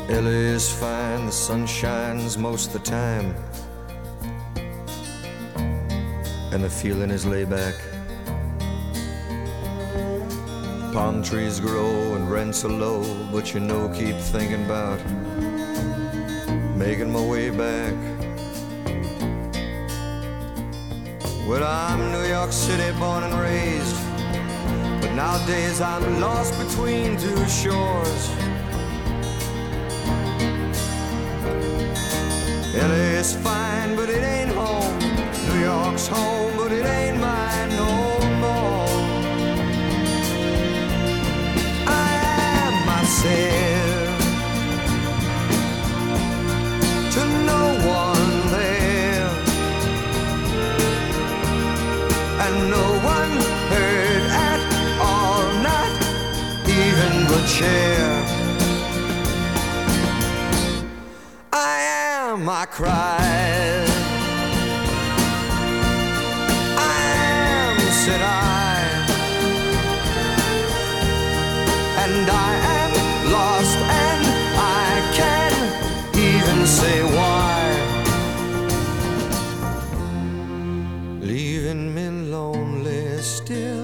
LA is fine, the sun shines most of the time, and the feeling is laid back. Palm trees grow and rents are low, but you know, keep thinking about making my way back. Well, I'm New York City born and raised, but nowadays I'm lost between two shores. LA is fine, but it ain't home. New York's home, but it ain't mine no more. I am myself to no one there, and no one heard at all, not even the chair. I cried, I am, said I, and I am lost, and I can't even say why. Leaving me lonely still.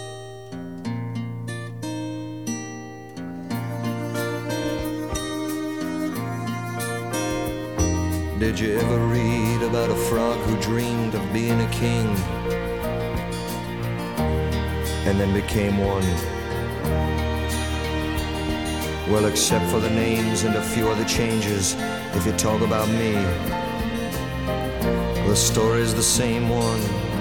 Did you ever read about a frog who dreamed of being a king and then became one? Well, except for the names and a few other changes, if you talk about me, the story's the same one.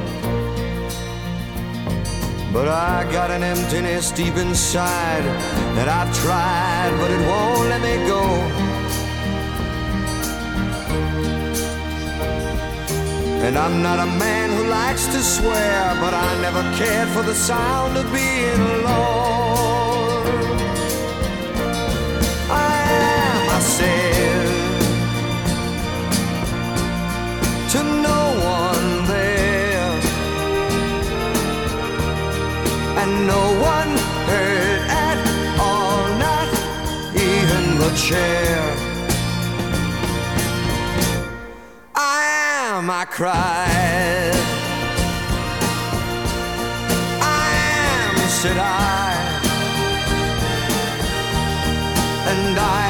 But I got an emptiness deep inside that I've tried, but it won't let me go. And I'm not a man who likes to swear, but I never cared for the sound of being alone. I am, I said, to no one there, and no one heard at all, not even the chair. I cried, I am, said I, and I